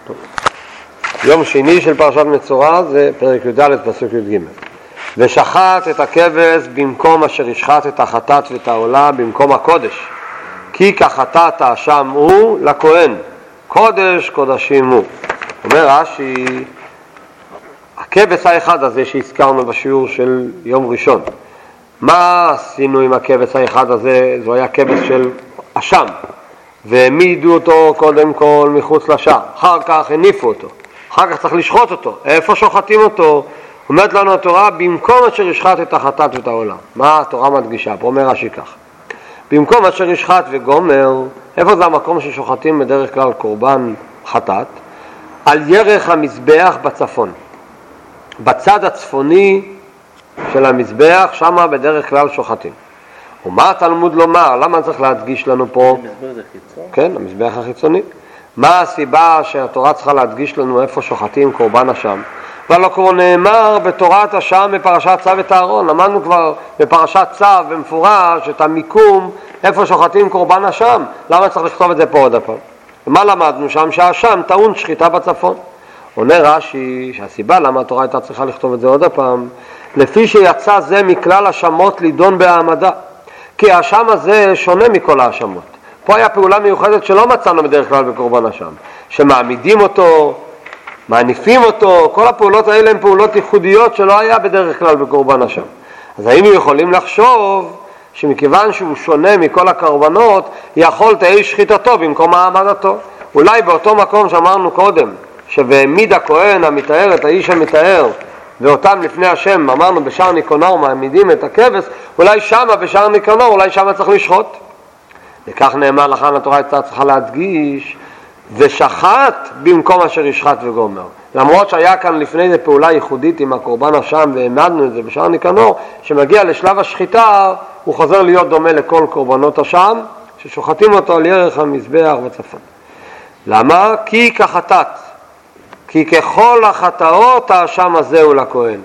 יום שני של פרשת מצורע זה פרק י"ד פסוק י"ג. ושחט את הכבש במקום אשר ישחט את החטאת ואת העולה במקום הקודש, כי כחטאת האשם הוא לכהן, קודש קודשים הוא. אומר רש"י, הכבש האחד הזה שהזכרנו בשיעור של יום ראשון, מה עשינו עם הכבש האחד הזה? זה היה כבש של אשם, והעמידו אותו קודם כל מחוץ לשער, אחר כך הניפו אותו, אחר כך צריך לשחוט אותו. איפה שוחטים אותו? אומרת לנו התורה, במקום אשר ישחט את החטאת ואת העולה. מה התורה מדגישה? פה אומר רש"י כך, במקום אשר ישחט וגומר. איפה זה המקום ששוחטים בדרך כלל קורבן חטאת? על ירך המזבח בצפון, בצד הצפוני של המזבח, שמה בדרך כלל שוחטים. ומה התלמוד לומר? למה צריך להדגיש לנו פה? המזבח זה חיצון? כן, המזבח החיצוני. מה הסיבה שהתורה צריכה להדגיש לנו איפה שוחטים קורבן אשם? ולא כבר נאמר בתורת אשם בפרשת צו את הארון. למדנו כבר בפרשת צו במפורש את המיקום איפה שוחטים קורבן אשם. למה צריך לכתוב את זה פה עוד הפעם? ומה למדנו שם? שהאשם טעון שחיטה בצפון. עונה רש"י שהסיבה למה התורה הייתה צריכה לכתוב את זה עוד הפעם, לפי שיצא זה מכלל השמות לידון בהעמדה, כי האשם הזה שונה מכל האשמות. פה היה פעולה מיוחדת שלא מצאנו בדרך כלל בקורבן אשם, שמעמידים אותו, מעניפים אותו. כל הפעולות האלה הן פעולות ייחודיות שלא היה בדרך כלל בקורבן אשם. אז היינו יכולים לחשוב שמכיוון שהוא שונה מכל הקורבנות, יכול תהי שחיטתו במקום העמדתו. אולי באותו מקום שאמרנו קודם, שבעמיד הכהן המתאר את האיש המתאר ואותם לפני השם, אמרנו בשער ניקונור מעמידים את הכבש, אולי שמה בשער ניקונור, אולי שמה צריך לשחוט. וכך נאמר, לכן התורה הייתה צריכה להדגיש ושחט במקום אשר ישחט וגומר. למרות שהיה כאן לפני זה פעולה ייחודית עם הקורבן אשם והעמדנו את זה בשער ניקונור, שמגיע לשלב השחיטה הוא חוזר להיות דומה לכל קורבנות אשם ששוחטים אותו על ירך המזבח בצפון. למה? כי כחטאת, כי ככל החטאות האשם הזה הוא לכהן.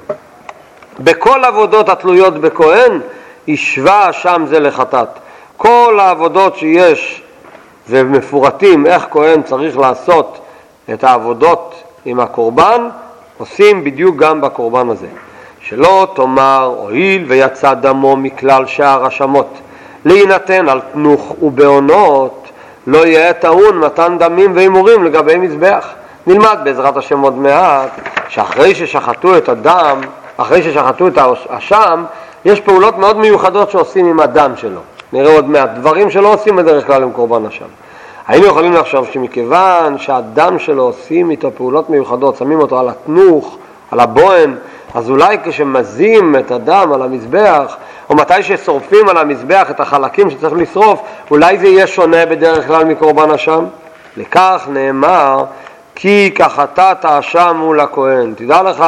בכל עבודות התלויות בכהן ישווה האשם זה לחטאת. כל העבודות שיש ומפורטים איך כהן צריך לעשות את העבודות עם הקורבן, עושים בדיוק גם בקורבן הזה. שלא תאמר הואיל ויצא דמו מכלל שער השמות להינתן על תנוך ובעונות, לא יהיה טעון מתן דמים ואימורים לגבי מזבח. נלמד בעזרת השם עוד מעט שאחרי ששחטו את הדם, אחרי ששחטו את האשם, יש פעולות מאוד מיוחדות שעושים עם הדם שלו. נראה עוד מעט דברים שלא עושים בדרך כלל עם קורבן אשם. היינו יכולים לחשוב שמכיוון שהדם שלו עושים איתו פעולות מיוחדות, שמים אותו על התנוך, על הבוהן, אז אולי כשמזים את הדם על המזבח, או מתי ששורפים על המזבח את החלקים שצריך לשרוף, אולי זה יהיה שונה בדרך כלל מקורבן אשם. לכך נאמר כי כחטאת האשם הוא לכהן. תדע לך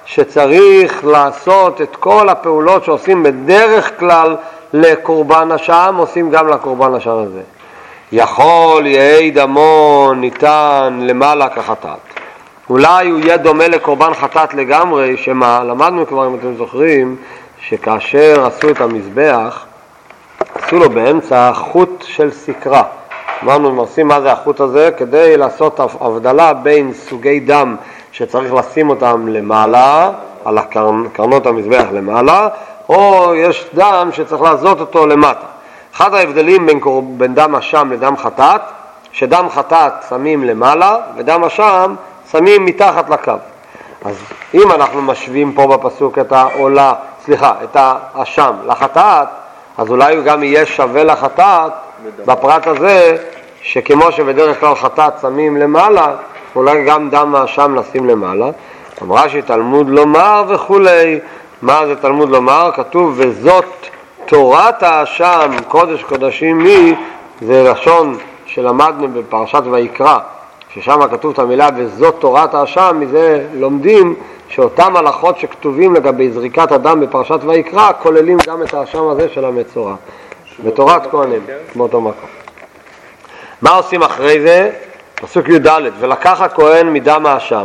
שצריך לעשות את כל הפעולות שעושים בדרך כלל לקורבן אשם, עושים גם לקורבן אשם הזה. יכול יהי דמו ניתן למעלה כחטאת. אולי הוא יהיה דומה לקורבן חטאת לגמרי, שמה? למדנו כבר, אם אתם זוכרים, שכאשר עשו את המזבח, עשו לו באמצע חוט של סקרה. אמרנו, עושים מה זה החוט הזה? כדי לעשות הבדלה בין סוגי דם שצריך לשים אותם למעלה, על קרנות המזבח למעלה, או יש דם שצריך לעזות אותו למטה. אחד ההבדלים בין דם אשם לדם חטאת, שדם חטאת שמים למעלה ודם אשם שמים מתחת לקו. אז אם אנחנו משווים פה בפסוק את העולה, את האשם לחטאת, אז אולי הוא גם יהיה שווה לחטאת בפרט הזה, שכמו שבדרך כלל חטאת שמים למעלה, אולי גם דם האשם נשים למעלה. אמרה שתלמוד לומר וכולי. מה זה תלמוד לומר? כתוב וזאת תורת האשם קודש קודשים מי, זה לשון שלמדנו בפרשת ויקרא, ששם כתוב את המילה וזאת תורת האשם. מזה לומדים שאותם הלכות שכתובים לגבי זריקת הדם בפרשת ויקרא כוללים גם את האשם הזה של המצורע בתורת כהנים באותו מקום. מה עושים אחרי זה? פסוק י"ד, ולקח הכהן מדם האשם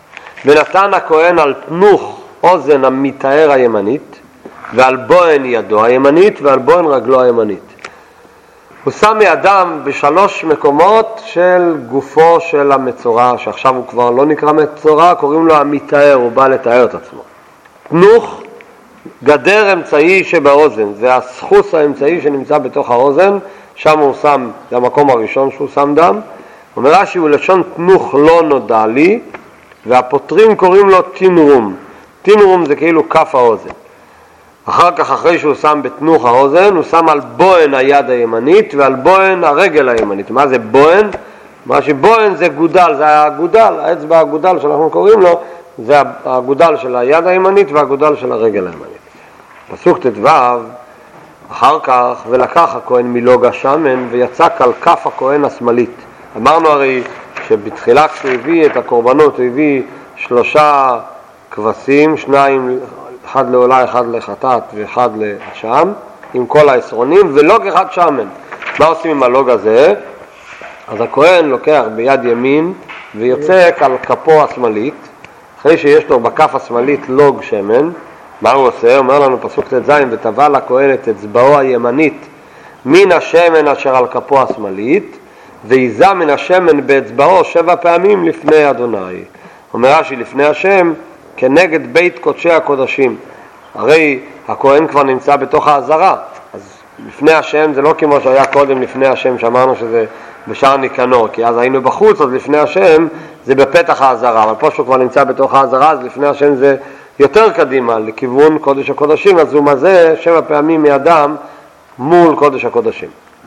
ונתן הכהן על תנוך אוזן המתאר הימנית ועל בוהן ידו הימנית ועל בוהן רגלו הימנית. הוא שם מאדם בשלוש מקומות של גופו של המצורע, שעכשיו הוא כבר לא נקרא מצורע, קוראים לו המתאר, הוא בא לתאר את עצמו. תנוך, גדר אמצעי שבאוזן, זה הסחוס האמצעי שנמצא בתוך האוזן, שם הוא שם, זה המקום הראשון שהוא שם דם. אומר רש"י, הוא לשון תנוך לא נודע לי, והפותרים קוראים לו תינרום. תינרום זה כאילו כף האוזן. אחר כך, אחרי שהוא שם בתנוך האוזן, הוא שם על בוהן היד הימנית ועל בוהן הרגל הימנית. מה זה בוהן? מה שבוהן זה גודל, זה הגודל, האצבע הגודל שאנחנו קוראים לו, זה הגודל של היד הימנית והגודל של הרגל הימנית. פסוק ט"ו, אחר כך, ולקח הכהן מלוג השמן ויצק על כף הכהן השמאלית. אמרנו הרי שבתחילה כשהוא הביא את הקורבנות, הוא הביא 3 כבשים, 2, אחד לעולה, אחד לחטאת ואחד לאשם, עם כל העשרונים, ולוג אחד שמן. מה עושים עם הלוג הזה? אז הכהן לוקח ביד ימין ויוצק על כפו השמאלית, אחרי שיש לו בכף השמאלית לוג שמן. מה הוא עושה? אומר לנו פסוק ט"ז, וטבע לכהן את אצבעו הימנית מן השמן אשר על כפו השמאלית, ויזה מן השמן באצבעו 7 פעמים לפני אדוני. אומר רש"י, לפני השם כנגד בית קודשי הקודשים. הרי הכהן כבר נמצא בתוך העזרה, אז לפני השם זה לא כמו שהיה קודם לפני השם, שאמרנו שזה בשער ניקנור, כי אז היינו בחוץ, אז לפני השם זה בפתח העזרה, אבל פה שהוא כבר נמצא בתוך העזרה, אז לפני השם זה יותר קדימה, לכיוון קודש הקודשים, אז הוא מזה 7 פעמים מאדם מול קודש הקודשים.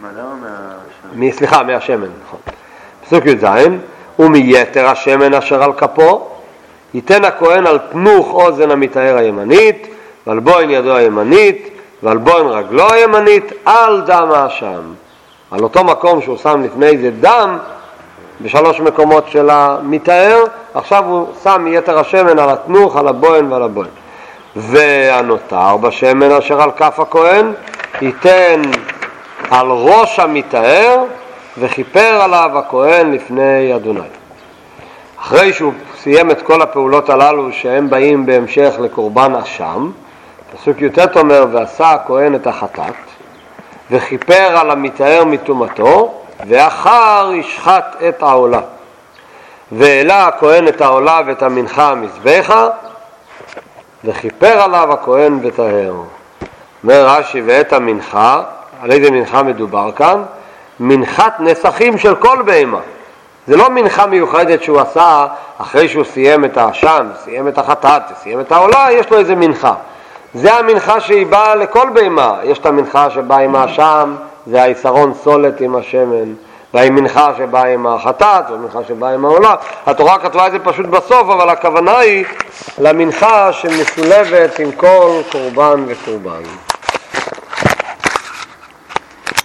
מהשמן, נכון. פסוק י"ז, ומיתר השמן אשר על כפו, ייתן הכהן על תנוך אוזן המתאר הימנית, ועל בוהן ידו הימנית, ועל בוהן רגלו הימנית, על דם האשם. על אותו מקום שהוא שם לפני זה דם, ב3 מקומות של המתאר, עכשיו הוא שם מיתר השמן על התנוך, על הבוהן ועל הבוהן. והנותר בשמן אשר על כף הכהן, ייתן על ראש המתאר, וכיפר עליו הכהן לפני אדוני. אחרי שהוא סיים את כל הפעולות הללו שהם באים בהמשך לקורבן אשם, פסוק י"ט אומר, ועשה הכהן את החטאת, וכיפר על המתאר מטומאתו, ואחר ישחט את העולה. והעלה הכהן את העולה ואת המנחה המזבחה, וכיפר עליו הכהן וטהר. אומר רש"י, ואת המנחה, על איזה מנחה מדובר כאן? מנחת נסכים של כל בהמה. זה לא מנחה מיוחדת שהוא עשה אחרי שהוא סיים את האשם, סיים את החטאת, סיים את העולה, יש לו איזה מנחה. זה המנחה שהיא באה לכל בהמה. יש את המנחה שבאה עם האשם, זה היסרון סולת עם השמן, והמנחה שבאה עם החטאת, והמנחה שבאה עם העולה. התורה כתבה את זה פשוט בסוף, אבל הכוונה היא למנחה שמשולבת עם כל קורבן וקורבן.